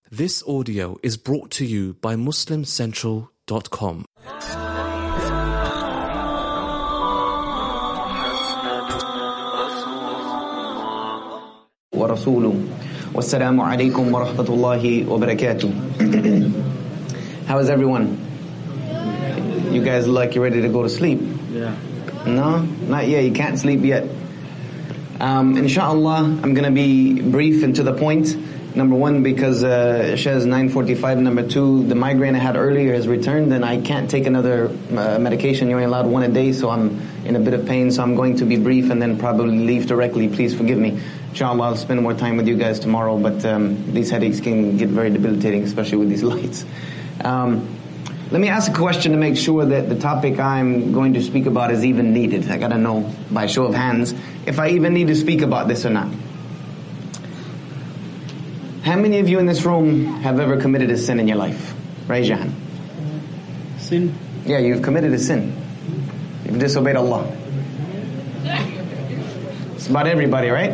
This audio is brought to you by MuslimCentral.com. ورسوله والسلام عليكم ورحمة الله وبركاته. How is everyone? You guys like you're ready to go to sleep? Yeah. No? Not yet. You can't sleep yet. Inshallah, I'm going to be brief and to the point. Number one, because Isha is 9:45. Number two, the migraine I had earlier has returned and I can't take another medication. You're only allowed one a day, so I'm in a bit of pain. So I'm going to be brief and then probably leave directly. Please forgive me. Inshallah, I'll spend more time with you guys tomorrow, but these headaches can get very debilitating, especially with these lights. Let me ask a question to make sure that the topic I'm going to speak about is even needed. I gotta know by show of hands if I even need to speak about this or not. How many of you in this room have ever committed a sin in your life? Raise your hand. Sin? Yeah, you've committed a sin. You've disobeyed Allah. It's about everybody, right?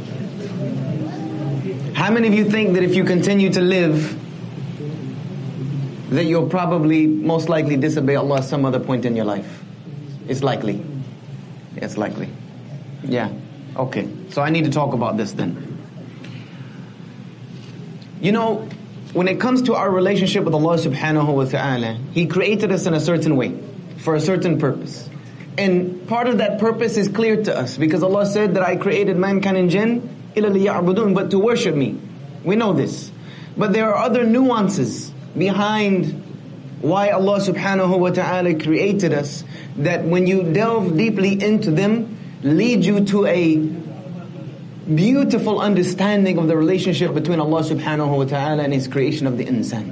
How many of you think that if you continue to live, that you'll probably most likely disobey Allah at some other point in your life? It's likely. It's likely. Yeah. Okay. So I need to talk about this then. You know, when it comes to our relationship with Allah subhanahu wa ta'ala, He created us in a certain way, for a certain purpose. And part of that purpose is clear to us, because Allah said that I created mankind and jinn, illa liya'budun, but to worship me. We know this. But there are other nuances behind why Allah subhanahu wa ta'ala created us, that when you delve deeply into them, lead you to a beautiful understanding of the relationship between Allah subhanahu wa ta'ala and His creation of the insan.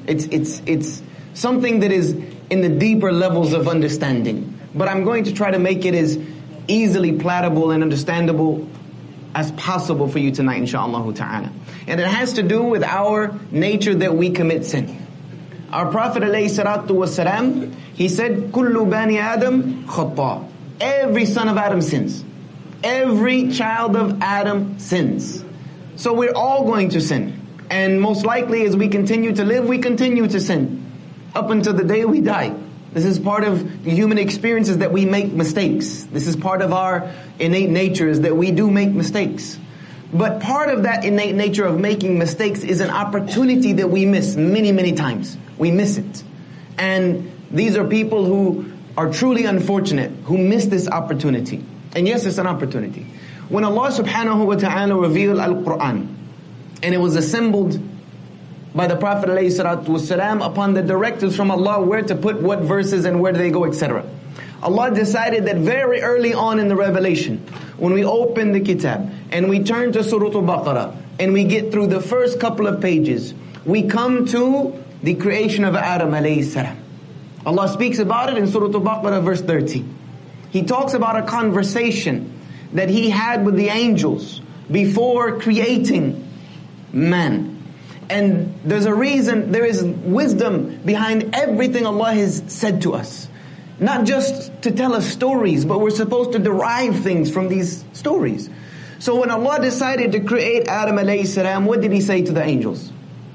It's something that is in the deeper levels of understanding. But I'm going to try to make it as easily palatable and understandable as possible for you tonight, inshaAllah ta'ala. And it has to do with our nature that we commit sin. Our Prophet alayhi salatu wasalam, he said, Kullu bani Adam khata. Every son of Adam sins. Every child of Adam sins. So we're all going to sin. And most likely as we continue to live, we continue to sin. Up until the day we die. This is part of the human experiences, that we make mistakes. This is part of our innate nature, is that we do make mistakes. But part of that innate nature of making mistakes is an opportunity that we miss many, many times. We miss it. And these are people who are truly unfortunate, who miss this opportunity. And yes, it's an opportunity. When Allah subhanahu wa ta'ala revealed Al-Quran, and it was assembled by the Prophet ﷺ upon the directives from Allah where to put what verses and where do they go, etc. Allah decided that very early on in the revelation, when we open the kitab and we turn to Surah Al-Baqarah and we get through the first couple of pages, we come to the creation of Adam alayhi salam. Allah speaks about it in Surah Al-Baqarah verse 30. He talks about a conversation that He had with the angels before creating man. And there's a reason, there is wisdom behind everything Allah has said to us. Not just to tell us stories, but we're supposed to derive things from these stories. So when Allah decided to create Adam alayhi salam, what did He say to the angels?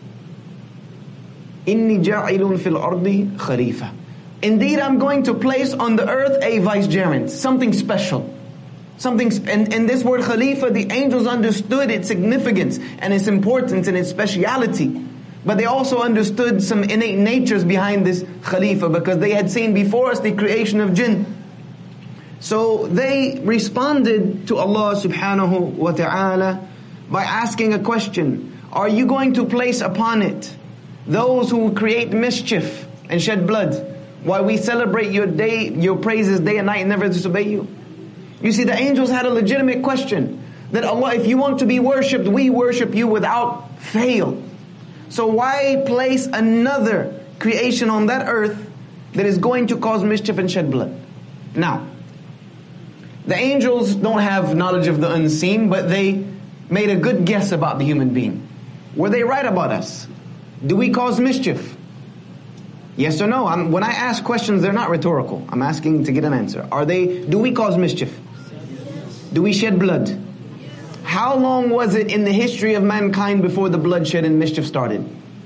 Inni ja'ilun fil ardi khalifa. Indeed, I'm going to place on the earth a vicegerent, something special. And this word Khalifa, the angels understood its significance and its importance and its speciality. But they also understood some innate natures behind this Khalifa, because they had seen before us the creation of jinn. So they responded to Allah subhanahu wa ta'ala by asking a question. Are you going to place upon it those who create mischief and shed blood, while we celebrate your day, your praises day and night, and never disobey you? You see, the angels had a legitimate question. That Allah, if you want to be worshipped, we worship you without fail. So why place another creation on that earth that is going to cause mischief and shed blood? Now, the angels don't have knowledge of the unseen, but they made a good guess about the human being. Were they right about us? Do we cause mischief? Yes or no? When I ask questions, they're not rhetorical. I'm asking to get an answer. Do we cause mischief? Do we shed blood? How long was it in the history of mankind before the bloodshed and mischief started?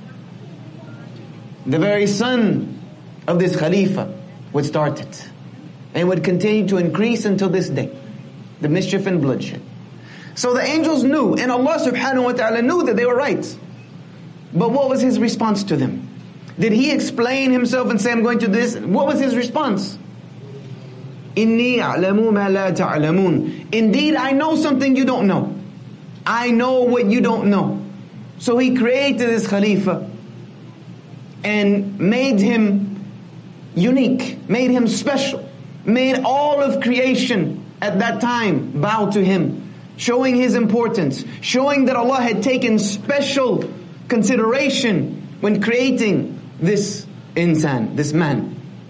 The very son of this Khalifa would start it. And would continue to increase until this day. The mischief and bloodshed. So the angels knew, and Allah subhanahu wa ta'ala knew that they were right. But what was His response to them? Did He explain Himself and say, I'm going to do this? What was His response? Inni a'lamu ma la ta'lamun. Indeed, I know something you don't know. I know what you don't know. So He created this Khalifa and made him unique, made him special, made all of creation at that time bow to him, showing His importance, showing that Allah had taken special consideration when creating this insan, this man.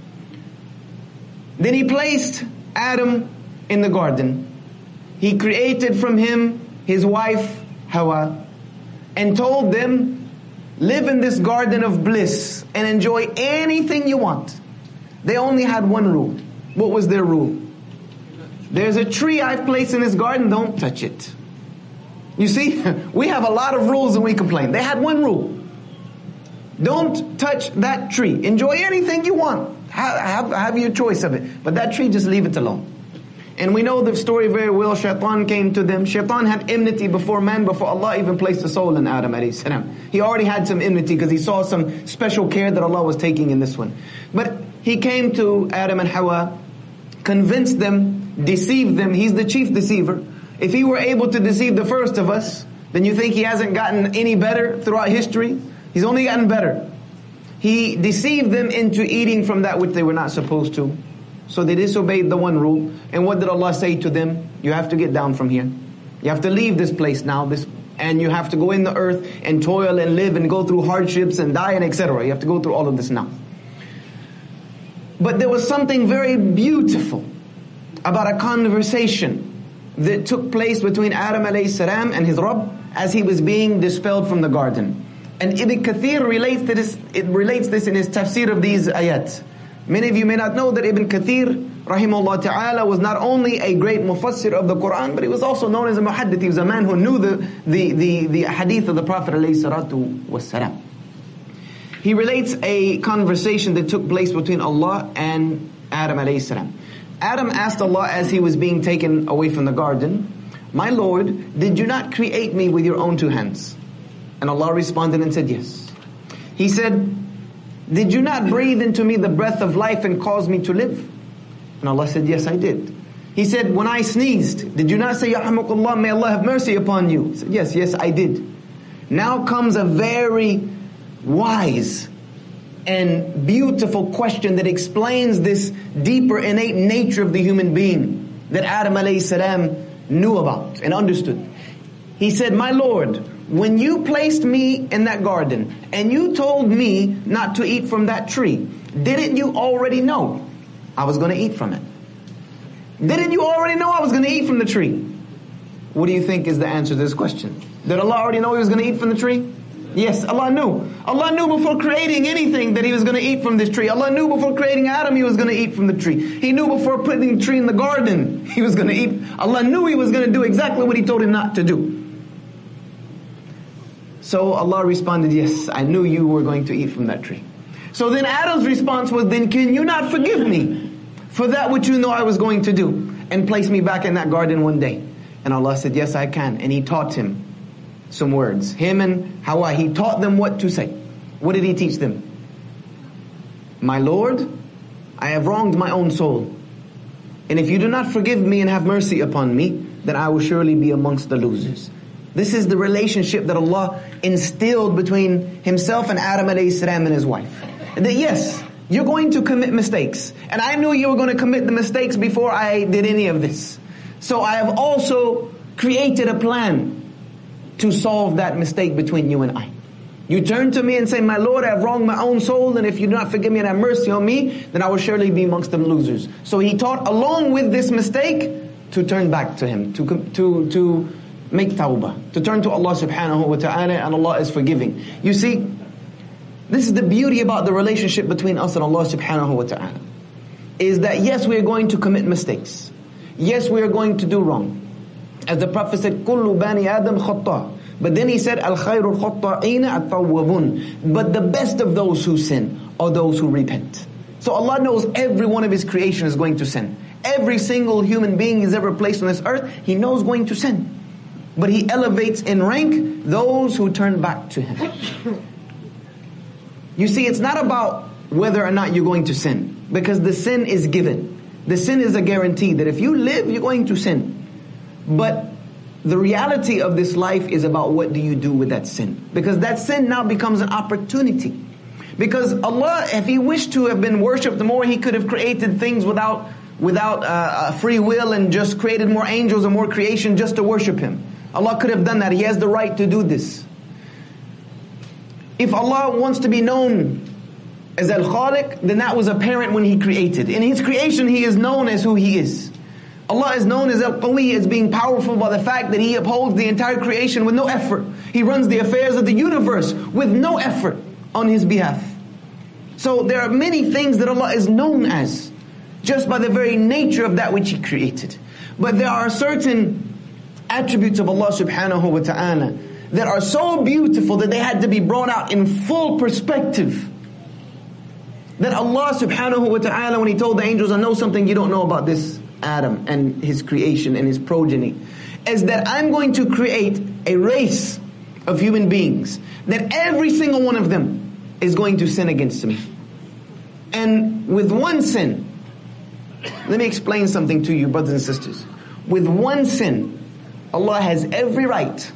Then He placed Adam in the garden. He created from him his wife Hawa and told them, live in this garden of bliss and enjoy anything you want. They only had one rule. What was their rule? There's a tree I've placed in this garden, don't touch it. You see, we have a lot of rules and we complain. They had one rule. Don't touch that tree. Enjoy anything you want. Have your choice of it. But that tree, just leave it alone. And we know the story very well. Shaitan came to them. Shaitan had enmity before man, before Allah even placed the soul in Adam alayhi salam. He already had some enmity because he saw some special care that Allah was taking in this one. But he came to Adam and Hawa, convinced them, deceived them. He's the chief deceiver. If he were able to deceive the first of us, then you think he hasn't gotten any better throughout history? He's only gotten better. He deceived them into eating from that which they were not supposed to. So they disobeyed the one rule. And what did Allah say to them? You have to get down from here. You have to leave this place now. And you have to go in the earth and toil and live and go through hardships and die and etc. You have to go through all of this now. But there was something very beautiful about a conversation that took place between Adam alayhi salam and his Rabb as he was being dispelled from the garden. And Ibn Kathir relates this in his tafsir of these ayat. Many of you may not know that Ibn Kathir, rahimahullah ta'ala, was not only a great mufassir of the Quran, but he was also known as a muhaddith. He was a man who knew the hadith of the Prophet alayhi salatu wassalam. He relates a conversation that took place between Allah and Adam alayhi salam. Adam asked Allah as he was being taken away from the garden, my Lord, did you not create me with your own two hands? And Allah responded and said, yes. He said, did you not breathe into me the breath of life and cause me to live? And Allah said, yes, I did. He said, when I sneezed, did you not say, Yarhamukallah, may Allah have mercy upon you? He said, yes, I did. Now comes a very wise and beautiful question that explains this deeper innate nature of the human being that Adam alayhi salam knew about and understood. He said, my Lord, when you placed me in that garden and you told me not to eat from that tree, didn't you already know I was going to eat from it? Didn't you already know I was going to eat from the tree? What do you think is the answer to this question? Did Allah already know He was going to eat from the tree? Yes, Allah knew. Allah knew before creating anything that He was going to eat from this tree. Allah knew before creating Adam He was going to eat from the tree. He knew before putting the tree in the garden He was going to eat. Allah knew He was going to do exactly what He told him not to do. So Allah responded, yes, I knew you were going to eat from that tree. So then Adam's response was, then can you not forgive me for that which you know I was going to do and place me back in that garden one day? And Allah said, yes, I can. And He taught him some words. Him and Hawa, He taught them what to say. What did He teach them? My Lord, I have wronged my own soul. And if you do not forgive me and have mercy upon me, then I will surely be amongst the losers. This is the relationship that Allah instilled between Himself and Adam alayhi salam and his wife. That yes, you're going to commit mistakes. And I knew you were going to commit the mistakes before I did any of this. So I have also created a plan to solve that mistake between you and I. You turn to me and say, my Lord, I have wronged my own soul, and if you do not forgive me and have mercy on me, then I will surely be amongst the losers. So He taught along with this mistake to turn back to Him, to make tawbah, to turn to Allah subhanahu wa ta'ala, and Allah is forgiving. You see, this is the beauty about the relationship between us and Allah subhanahu wa ta'ala, is that yes, we are going to commit mistakes. Yes, we are going to do wrong. As the Prophet said, كُلُّ بَنِي آدَمْ خَطَّةٌ. But then he said, الْخَيْرُ الْخَطَّائِينَ التَّوَّابُونَ. But the best of those who sin are those who repent. So Allah knows every one of His creation is going to sin. Every single human being He's ever placed on this earth, He knows going to sin. But He elevates in rank those who turn back to Him. You see, it's not about whether or not you're going to sin, because the sin is given. The sin is a guarantee that if you live, you're going to sin. But the reality of this life is about what do you do with that sin. Because that sin now becomes an opportunity. Because Allah, if He wished to have been worshipped more, He could have created things without free will and just created more angels and more creation just to worship Him. Allah could have done that. He has the right to do this. If Allah wants to be known as Al-Khaliq, then that was apparent when He created. In His creation, He is known as who He is. Allah is known as Al-Qawi, as being powerful by the fact that He upholds the entire creation with no effort. He runs the affairs of the universe with no effort on His behalf. So there are many things that Allah is known as, just by the very nature of that which He created. But there are certain attributes of Allah subhanahu wa ta'ala that are so beautiful that they had to be brought out in full perspective. That Allah subhanahu wa ta'ala, when He told the angels, I know something you don't know about this Adam and his creation and his progeny, is that I'm going to create a race of human beings that every single one of them is going to sin against me. And with one sin, let me explain something to you, brothers and sisters. With one sin, Allah has every right,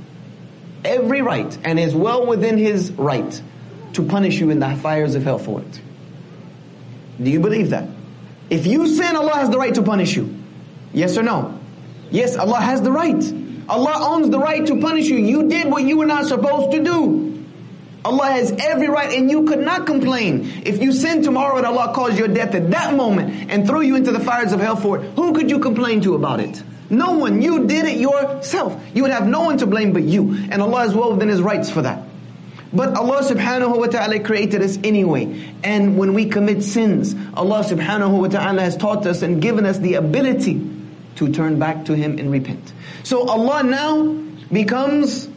and is well within His right to punish you in the fires of hell for it. Do you believe that? If you sin, Allah has the right to punish you. Yes or no? Yes, Allah has the right. Allah owns the right to punish you. You did what you were not supposed to do. Allah has every right, and you could not complain. If you sin tomorrow and Allah caused your death at that moment and threw you into the fires of hell for it, who could you complain to about it? No one. You did it yourself. You would have no one to blame but you. And Allah is well within His rights for that. But Allah subhanahu wa ta'ala created us anyway. And when we commit sins, Allah subhanahu wa ta'ala has taught us and given us the ability to turn back to Him and repent. So Allah now becomes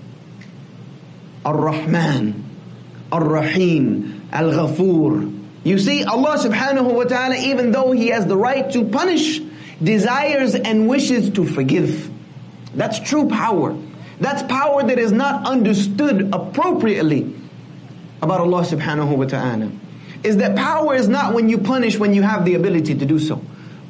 Ar-Rahman, Ar-Rahim, Al-Ghafoor. You see, Allah subhanahu wa ta'ala, even though He has the right to punish, desires and wishes to forgive. That's true power. That's power that is not understood appropriately about Allah subhanahu wa ta'ala. Is that power is not when you punish when you have the ability to do so.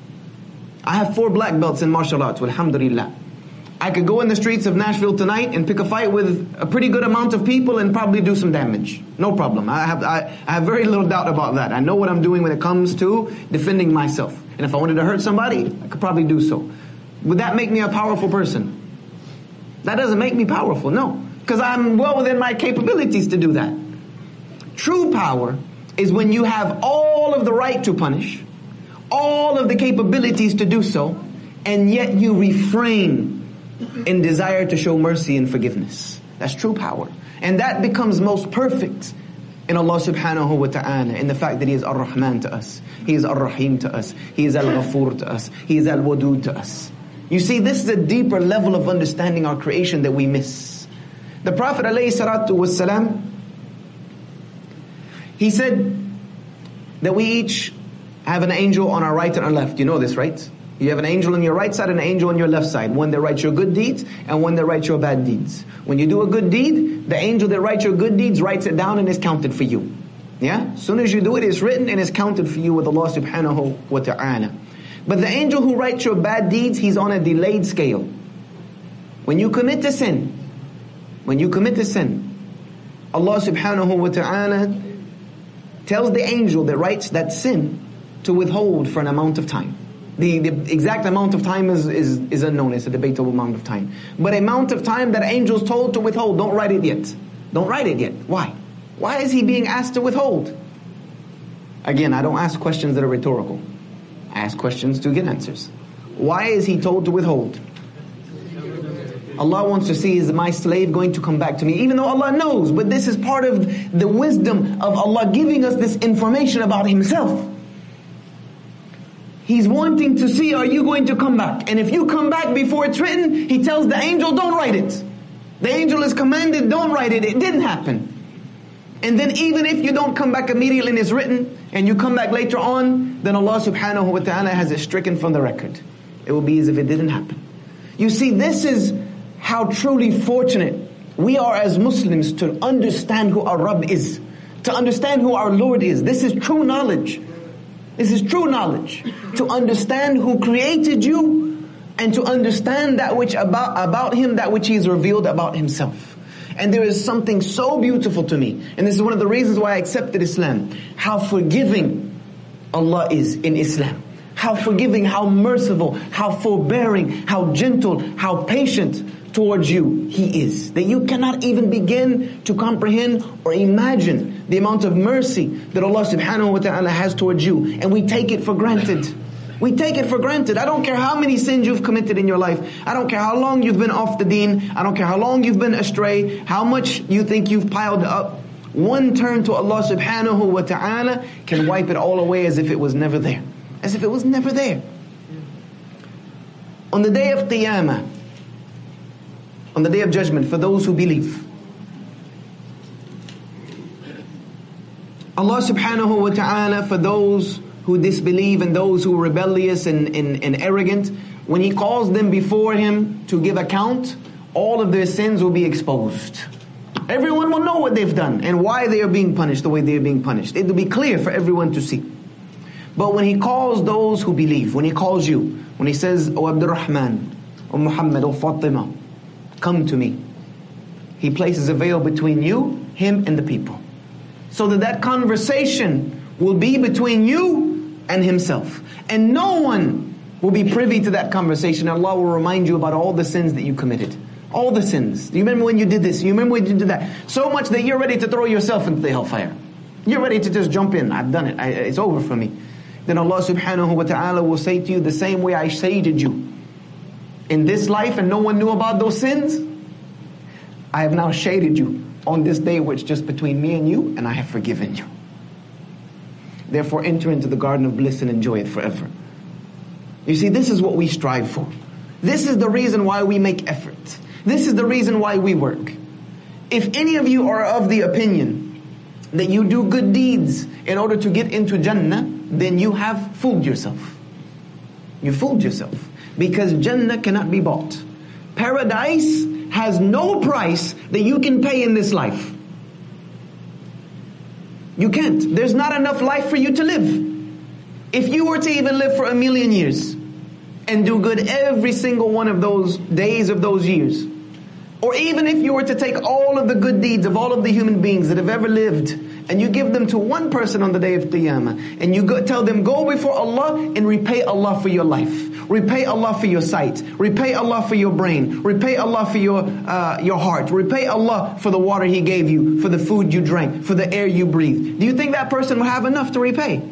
I have 4 black belts in martial arts, alhamdulillah. I could go in the streets of Nashville tonight and pick a fight with a pretty good amount of people and probably do some damage. No problem. I have very little doubt about that. I know what I'm doing when it comes to defending myself. And if I wanted to hurt somebody, I could probably do so. Would that make me a powerful person? That doesn't make me powerful, no. Because I'm well within my capabilities to do that. True power is when you have all of the right to punish, all of the capabilities to do so, and yet you refrain in desire to show mercy and forgiveness. That's true power. And that becomes most perfect in Allah subhanahu wa ta'ala, in the fact that He is Ar-Rahman to us, He is Ar-Rahim to us, He is Al-Ghafoor to us, He is Al-Wadud to us. You see, this is a deeper level of understanding our creation that we miss. The Prophet ﷺ, he said that we each have an angel on our right and our left. You know this, right? You have an angel on your right side and an angel on your left side. One that writes your good deeds and one that writes your bad deeds. When you do a good deed, the angel that writes your good deeds writes it down and is counted for you. Yeah? As soon as you do it, it's written and it's counted for you with Allah subhanahu wa ta'ala. But the angel who writes your bad deeds, he's on a delayed scale. When you commit a sin, Allah subhanahu wa ta'ala tells the angel that writes that sin to withhold for an amount of time. The exact amount of time is unknown. It's a debatable amount of time. But amount of time that angel's told to withhold, don't write it yet. Don't write it yet. Why? Why is he being asked to withhold? Again, I don't ask questions that are rhetorical. I ask questions to get answers. Why is he told to withhold? Allah wants to see, is my slave going to come back to me? Even though Allah knows, but this is part of the wisdom of Allah giving us this information about Himself. He's wanting to see, are you going to come back? And if you come back before it's written, He tells the angel, don't write it. The angel is commanded, don't write it. It didn't happen. And then even if you don't come back immediately and it's written, and you come back later on, then Allah subhanahu wa ta'ala has it stricken from the record. It will be as if it didn't happen. You see, this is how truly fortunate we are as Muslims to understand who our Rabb is. To understand who our Lord is. This is true knowledge. This is true knowledge. To understand who created you, and to understand that which about Him, that which He has revealed about Himself. And there is something so beautiful to me, and this is one of the reasons why I accepted Islam, how forgiving Allah is in Islam. How forgiving, how merciful, how forbearing, how gentle, how patient towards you He is. That you cannot even begin to comprehend or imagine the amount of mercy that Allah subhanahu wa ta'ala has towards you. And we take it for granted. We take it for granted. I don't care how many sins you've committed in your life. I don't care how long you've been off the deen. I don't care how long you've been astray. How much you think you've piled up. One turn to Allah subhanahu wa ta'ala can wipe it all away as if it was never there. As if it was never there. On the day of Qiyamah, on the day of judgment, for those who believe, Allah subhanahu wa ta'ala, for those who disbelieve and those who are rebellious and arrogant, when He calls them before Him to give account, all of their sins will be exposed. Everyone will know what they've done and why they are being punished the way they are being punished. It will be clear for everyone to see. But when He calls those who believe, when He calls you, when He says, O Abdurrahman, O Muhammad, O Fatima, come to me, He places a veil between you, Him, and the people. So that conversation will be between you and Himself. And no one will be privy to that conversation. Allah will remind you about all the sins that you committed. All the sins. Do you remember when you did this? You remember when you did that? So much that you're ready to throw yourself into the hellfire. You're ready to just jump in. I've done it. It's over for me. Then Allah subhanahu wa ta'ala will say to you, the same way I shaded you in this life and no one knew about those sins, I have now shaded you on this day which just between me and you, and I have forgiven you. Therefore enter into the garden of bliss and enjoy it forever. You see, this is what we strive for. This is the reason why we make effort. This is the reason why we work. If any of you are of the opinion that you do good deeds in order to get into Jannah, then you have fooled yourself. You fooled yourself. Because Jannah cannot be bought. Paradise has no price that you can pay in this life. You can't. There's not enough life for you to live. If you were to even live for 1,000,000 years and do good every single one of those days of those years, or even if you were to take all of the good deeds of all of the human beings that have ever lived and you give them to one person on the day of Qiyamah, and you tell them, go before Allah and repay Allah for your life. Repay Allah for your sight. Repay Allah for your brain. Repay Allah for your heart. Repay Allah for the water He gave you, for the food you drank, for the air you breathed. Do you think that person will have enough to repay?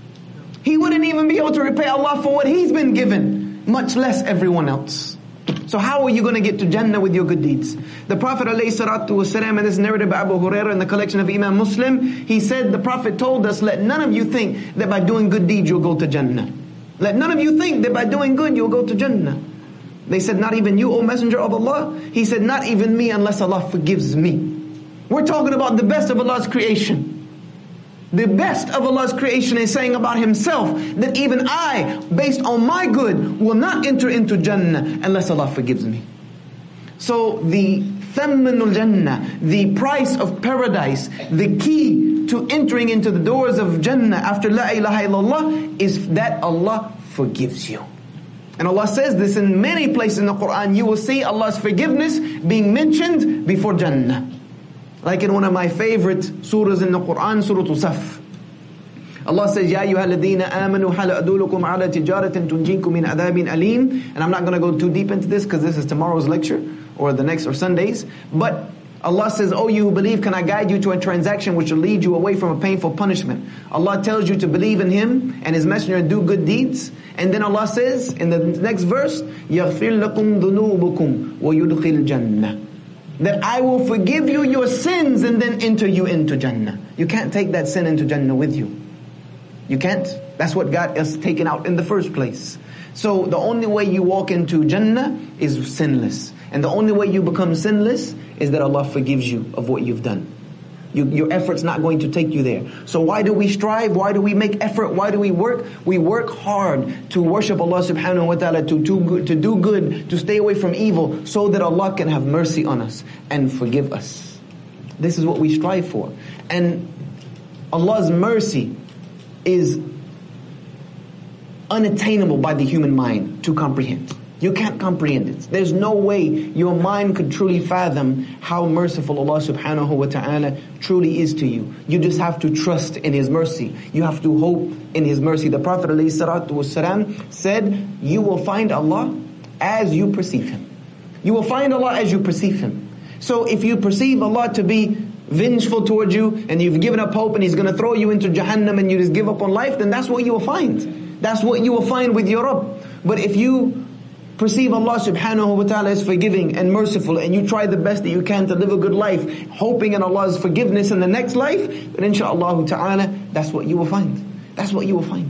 He wouldn't even be able to repay Allah for what he's been given, much less everyone else. So how are you going to get to Jannah with your good deeds? The Prophet ﷺ, and this is narrated by Abu Hurairah in the collection of Imam Muslim, he said, the Prophet told us, let none of you think that by doing good deeds you'll go to Jannah. Let none of you think that by doing good you'll go to Jannah. They said, not even you, O Messenger of Allah? He said, not even me unless Allah forgives me. We're talking about the best of Allah's creation. The best of Allah's creation is saying about Himself that even I, based on my good, will not enter into Jannah unless Allah forgives me. So the thammanul Jannah, the price of paradise, the key to entering into the doors of Jannah after La ilaha illallah is that Allah forgives you. And Allah says this in many places in the Quran. You will see Allah's forgiveness being mentioned before Jannah. Like in one of my favorite surahs in the Quran, Surah Saf. Allah says, Ya ayyuha alladhina amanu hal adulukum ala tijaratin tunjikum min adhabin alim. And I'm not going to go too deep into this because this is tomorrow's lecture or the next or Sundays. But Allah says, oh you who believe, can I guide you to a transaction which will lead you away from a painful punishment? Allah tells you to believe in Him and His Messenger and do good deeds. And then Allah says in the next verse, يَغْفِرْ لَكُمْ ذُنُوبُكُمْ وَيُدْخِلْ الْجَنَّةِ, that I will forgive you your sins and then enter you into Jannah. You can't take that sin into Jannah with you. You can't. That's what got us taken out in the first place. So the only way you walk into Jannah is sinless. And the only way you become sinless is that Allah forgives you of what you've done. Your effort's not going to take you there. So why do we strive? Why do we make effort? Why do we work? We work hard to worship Allah subhanahu wa ta'ala, to do good, to stay away from evil, so that Allah can have mercy on us and forgive us. This is what we strive for. And Allah's mercy is unattainable by the human mind to comprehend. You can't comprehend it. There's no way your mind could truly fathom how merciful Allah subhanahu wa ta'ala truly is to you. You just have to trust in His mercy. You have to hope in His mercy. The Prophet ﷺ said, you will find Allah as you perceive Him. You will find Allah as you perceive Him. So if you perceive Allah to be vengeful towards you, and you've given up hope and He's going to throw you into Jahannam and you just give up on life, then that's what you will find. That's what you will find with your Rabb. But if you perceive Allah subhanahu wa ta'ala as forgiving and merciful, and you try the best that you can to live a good life, hoping in Allah's forgiveness in the next life, then insha'Allah ta'ala, that's what you will find. That's what you will find.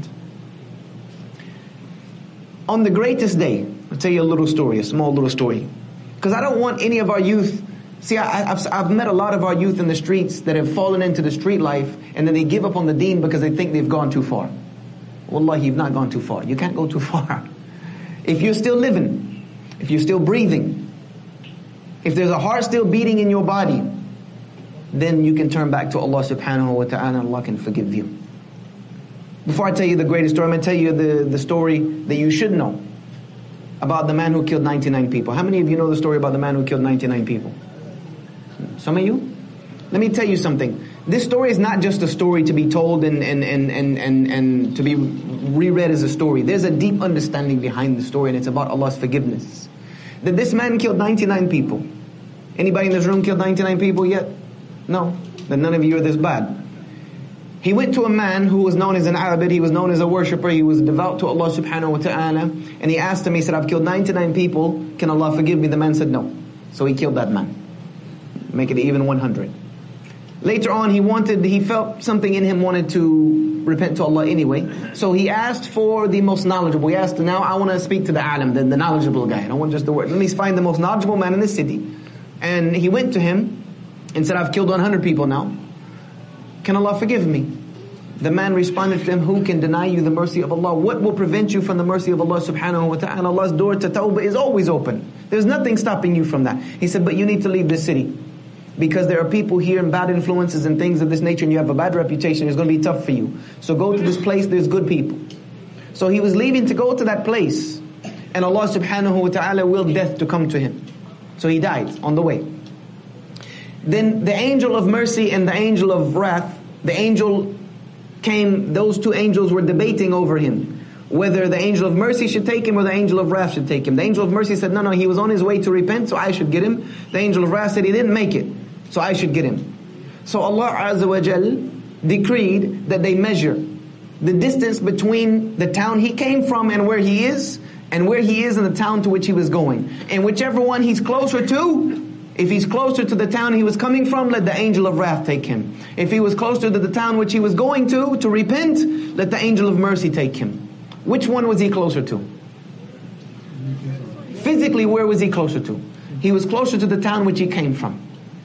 On the greatest day, I'll tell you a little story, a small little story. Because I don't want any of our youth, see, I've met a lot of our youth in the streets that have fallen into the street life, and then they give up on the deen because they think they've gone too far. Wallahi, you've not gone too far. You can't go too far. If you're still living, if you're still breathing, if there's a heart still beating in your body, then you can turn back to Allah subhanahu wa ta'ala and Allah can forgive you. Before I tell you the greatest story, I'm going to tell you the story that you should know about the man who killed 99 people. How many of you know the story about the man who killed 99 people? Some of you? Let me tell you something. This story is not just a story to be told and to be reread as a story. There's a deep understanding behind the story, and it's about Allah's forgiveness. That this man killed 99 people. Anybody in this room killed 99 people yet? No. Then none of you are this bad. He went to a man who was known as an Abid, he was known as a worshipper, he was devout to Allah subhanahu wa ta'ala, and he asked him, he said, I've killed 99 people, can Allah forgive me? The man said no. So he killed that man. Make it even 100. Later on, he felt something in him wanted to repent to Allah anyway. So he asked for the most knowledgeable. He asked, now I want to speak to the alim, the knowledgeable guy. I don't want just the word. Let me find the most knowledgeable man in the city. And he went to him and said, I've killed 100 people now. Can Allah forgive me? The man responded to him, who can deny you the mercy of Allah? What will prevent you from the mercy of Allah subhanahu wa ta'ala? Allah's door to tawbah is always open. There's nothing stopping you from that. He said, but you need to leave this city. Because there are people here and bad influences and things of this nature, and you have a bad reputation, it's going to be tough for you. So go to this place, there's good people. So he was leaving to go to that place, and Allah subhanahu wa ta'ala willed death to come to him. So he died on the way. Then the angel of mercy and the angel of wrath, the angel came, those two angels were debating over him, whether the angel of mercy should take him or the angel of wrath should take him. The angel of mercy said, no, he was on his way to repent, so I should get him. The angel of wrath said he didn't make it, so I should get him. So Allah Azza wa Jal decreed that they measure the distance between the town he came from and where he is in the town to which he was going. And whichever one he's closer to, if he's closer to the town he was coming from, let the angel of wrath take him. If he was closer to the town which he was going to repent, let the angel of mercy take him. Which one was he closer to? Physically, where was he closer to? He was closer to the town which he came from.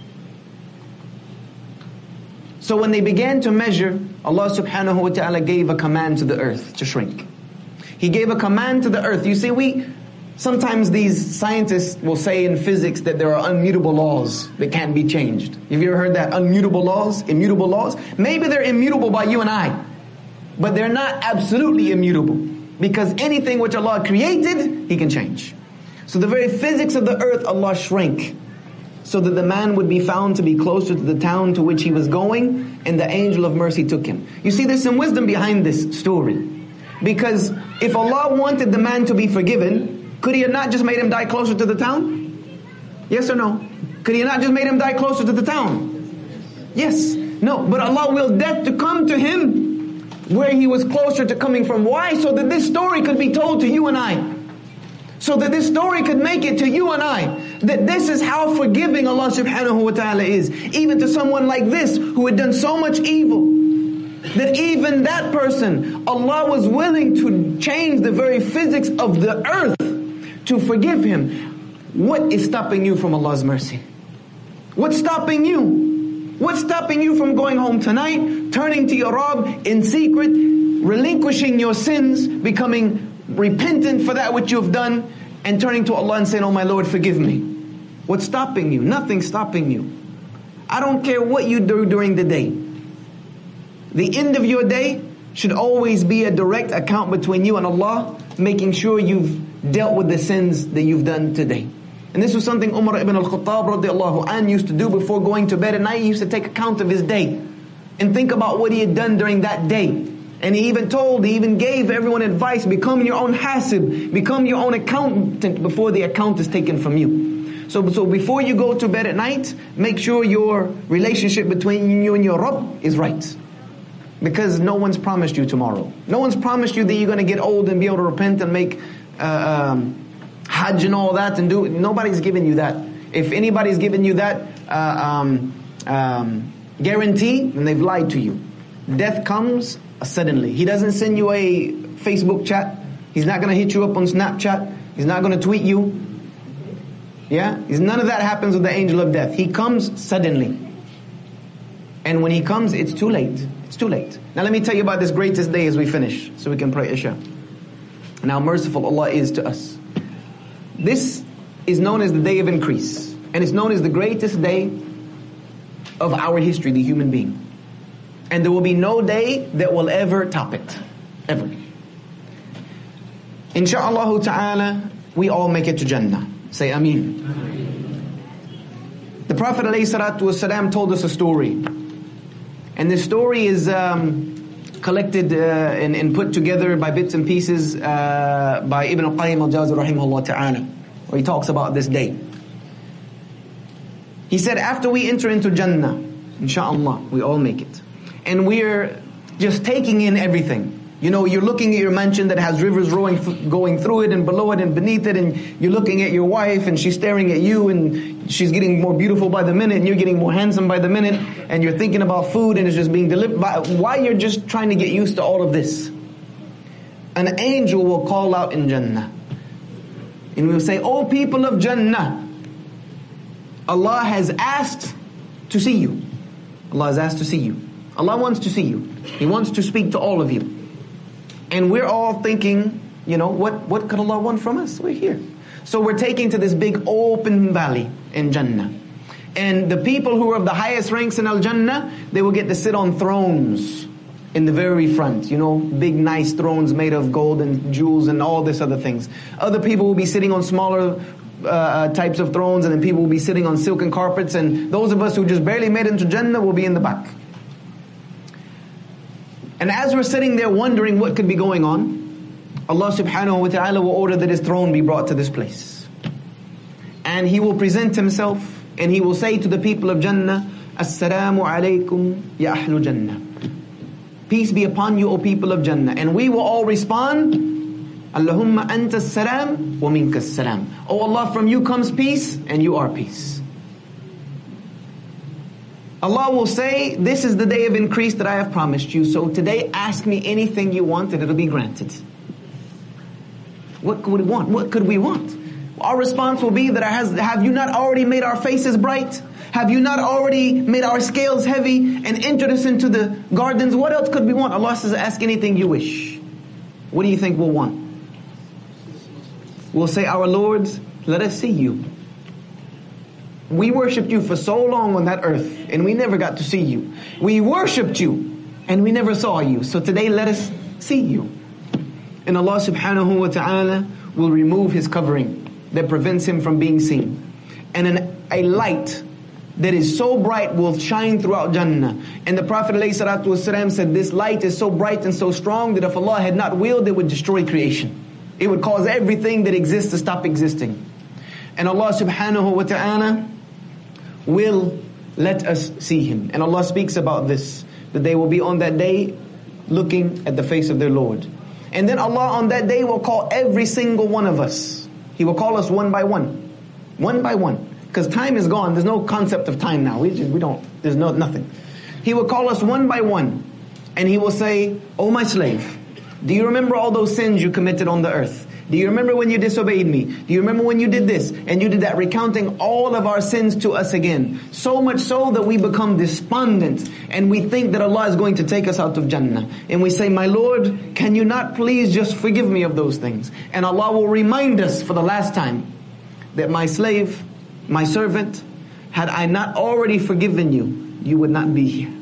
So when they began to measure, Allah subhanahu wa ta'ala gave a command to the earth to shrink. He gave a command to the earth. You see, sometimes these scientists will say in physics that there are immutable laws that can't be changed. Have you ever heard that? Immutable laws? Immutable laws? Maybe they're immutable by you and I, but they're not absolutely immutable. Because anything which Allah created, He can change. So the very physics of the earth, Allah shrank, so that the man would be found to be closer to the town to which he was going, and the angel of mercy took him. You see, there's some wisdom behind this story. Because if Allah wanted the man to be forgiven, could He have not just made him die closer to the town? Yes or no? Could He have not just made him die closer to the town? Yes. No. But Allah willed death to come to him where he was closer to coming from. Why? So that this story could be told to you and I. So that this story could make it to you and I, that this is how forgiving Allah subhanahu wa ta'ala is. Even to someone like this, who had done so much evil, that even that person, Allah was willing to change the very physics of the earth to forgive him. What is stopping you from Allah's mercy? What's stopping you? What's stopping you from going home tonight, turning to your Rabb in secret, relinquishing your sins, becoming repentant for that which you've done, and turning to Allah and saying, oh my Lord, forgive me? What's stopping you? Nothing's stopping you. I don't care what you do during the day. The end of your day should always be a direct account between you and Allah, making sure you've dealt with the sins that you've done today. And this was something Umar ibn al-Khattab radiallahu anh used to do before going to bed at night. He used to take account of his day and think about what he had done during that day. And he even gave everyone advice, become your own hasib, become your own accountant before the account is taken from you. So before you go to bed at night, make sure your relationship between you and your Rabb is right. Because no one's promised you tomorrow. No one's promised you that you're going to get old and be able to repent and make Hajj and all that and do. Nobody's given you that. If anybody's given you that guarantee, then they've lied to you. Death comes suddenly. He doesn't send you a Facebook chat. He's not going to hit you up on Snapchat. He's not going to tweet you. Yeah? None of that happens with the angel of death. He comes suddenly. And when he comes, it's too late. It's too late. Now let me tell you about this greatest day as we finish, so we can pray Isha. And how merciful Allah is to us. This is known as the day of increase. And it's known as the greatest day of our history, the human being. And there will be no day that will ever top it. Ever. Insha'Allah ta'ala, we all make it to Jannah. Say Ameen. The Prophet ﷺ told us a story. And this story is collected and put together by bits and pieces by Ibn al-Qayyim al-Jawzi rahimahullah ta'ala, where he talks about this day. He said, after we enter into Jannah, insha'Allah, we all make it. And we're just taking in everything. You know, you're looking at your mansion that has rivers going through it and below it and beneath it, and you're looking at your wife and she's staring at you and she's getting more beautiful by the minute and you're getting more handsome by the minute, and you're thinking about food and it's just being delivered. Why you're just trying to get used to all of this? An angel will call out in Jannah and we will say, "O people of Jannah, Allah has asked to see you." Allah has asked to see you. Allah wants to see you. He wants to speak to all of you. And we're all thinking, you know, what could Allah want from us? We're here. So we're taken to this big open valley in Jannah. And the people who are of the highest ranks in Al-Jannah, they will get to sit on thrones in the very front. You know, big nice thrones made of gold and jewels and all this other things. Other people will be sitting on smaller types of thrones, and then people will be sitting on silken carpets. And those of us who just barely made it into Jannah will be in the back. And as we're sitting there wondering what could be going on, Allah subhanahu wa ta'ala will order that His throne be brought to this place. And He will present Himself and He will say to the people of Jannah, "Assalamu alaykum ya ahlu Jannah." Peace be upon you, O people of Jannah. And we will all respond, "Allahumma anta as-salam wa minka as-salam." O Allah, from you comes peace and you are peace. Allah will say, "This is the day of increase that I have promised you. So today ask me anything you want and it'll be granted." What could we want? What could we want? Our response will be that have you not already made our faces bright? Have you not already made our scales heavy and entered us into the gardens? What else could we want? Allah says, ask anything you wish. What do you think we'll want? We'll say, "Our Lord, let us see you. We worshipped you for so long on that earth and we never got to see you. We worshipped you and we never saw you. So today let us see you." And Allah subhanahu wa ta'ala will remove His covering that prevents Him from being seen. And a light that is so bright will shine throughout Jannah. And the Prophet ﷺ said this light is so bright and so strong that if Allah had not willed, it would destroy creation. It would cause everything that exists to stop existing. And Allah subhanahu wa ta'ala will let us see Him. And Allah speaks about this, that they will be on that day looking at the face of their Lord. And then Allah on that day will call every single one of us. He will call us one by one. One by one. Because time is gone. There's no concept of time now. There's nothing. He will call us one by one. And He will say, "Oh my slave, do you remember all those sins you committed on the earth? Do you remember when you disobeyed me? Do you remember when you did this and you did that?" Recounting all of our sins to us again. So much so that we become despondent and we think that Allah is going to take us out of Jannah. And we say, "My Lord, can you not please just forgive me of those things?" And Allah will remind us for the last time that, "My slave, my servant, had I not already forgiven you, you would not be here."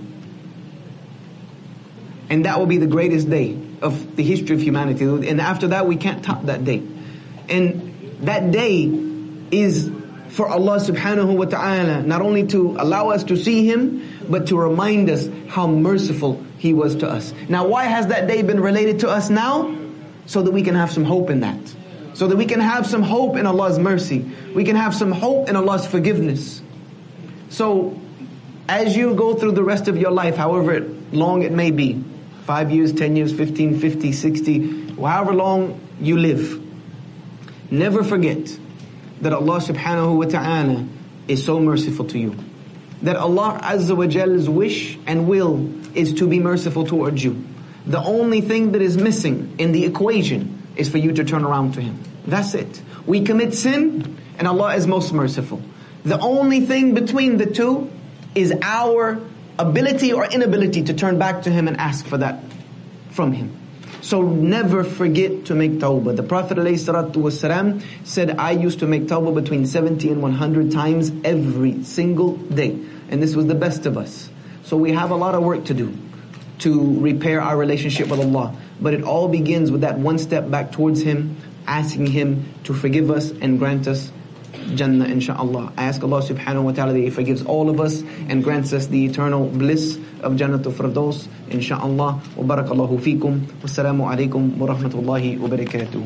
And that will be the greatest day of the history of humanity. And after that, we can't top that day. And that day is for Allah subhanahu wa ta'ala, not only to allow us to see Him, but to remind us how merciful He was to us. Now, why has that day been related to us now? So that we can have some hope in that. So that we can have some hope in Allah's mercy. We can have some hope in Allah's forgiveness. So, as you go through the rest of your life, however long it may be, 5 years, 10 years, 15, 50, 60, however long you live, never forget that Allah subhanahu wa ta'ala is so merciful to you. That Allah Azza wa Jal's wish and will is to be merciful towards you. The only thing that is missing in the equation is for you to turn around to Him. That's it. We commit sin and Allah is most merciful. The only thing between the two is our ability or inability to turn back to Him and ask for that from Him. So never forget to make tawbah. The Prophet ﷺ said, "I used to make tawbah between 70 and 100 times every single day." And this was the best of us. So we have a lot of work to do to repair our relationship with Allah. But it all begins with that one step back towards Him, asking Him to forgive us and grant us Jannah, inshaAllah. I ask Allah subhanahu wa ta'ala that He forgives all of us and grants us the eternal bliss of Jannatul Firdaus, inshaAllah. Wa barakallahu feekum. Wassalamu alaikum wa rahmatullahi wa barakatuh.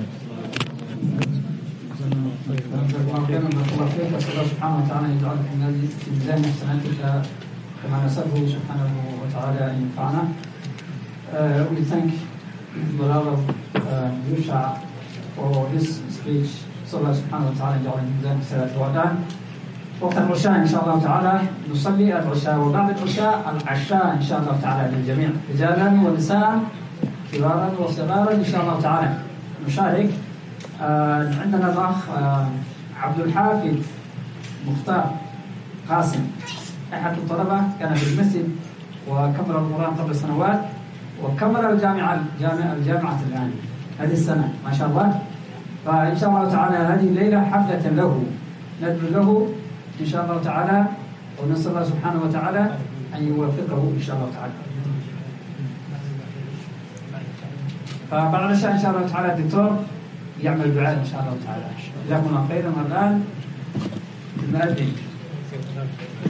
We thank Brother Yusha for his speech. صلى الله سبحانه وتعالى يجعل الميزان حسنات الوداع. وقت العشاء إن شاء الله تعالى نصلي العشاء، وبعد العشاء إن شاء الله تعالى للجميع، رجالا ونساء، كبارا وصغارا إن شاء الله تعالى نشارك. عندنا الأخ عبد الحافظ مختار قاسم، أحد الطلبة، كان في المسجد وكمل القرآن قبل سنوات، وكمل الجامعة الآن هذه السنة ما شاء الله. فإن شاء الله تعالى هذه الليلة حفلة له، ندعو له إن شاء الله تعالى، ونسأل الله سبحانه وتعالى أن يوفقه إن شاء الله تعالى. فبعد العشاء إن شاء الله تعالى الدكتور يعمل دعاء إن شاء الله تعالى. جزاكم الله خيرا. الآن المؤذن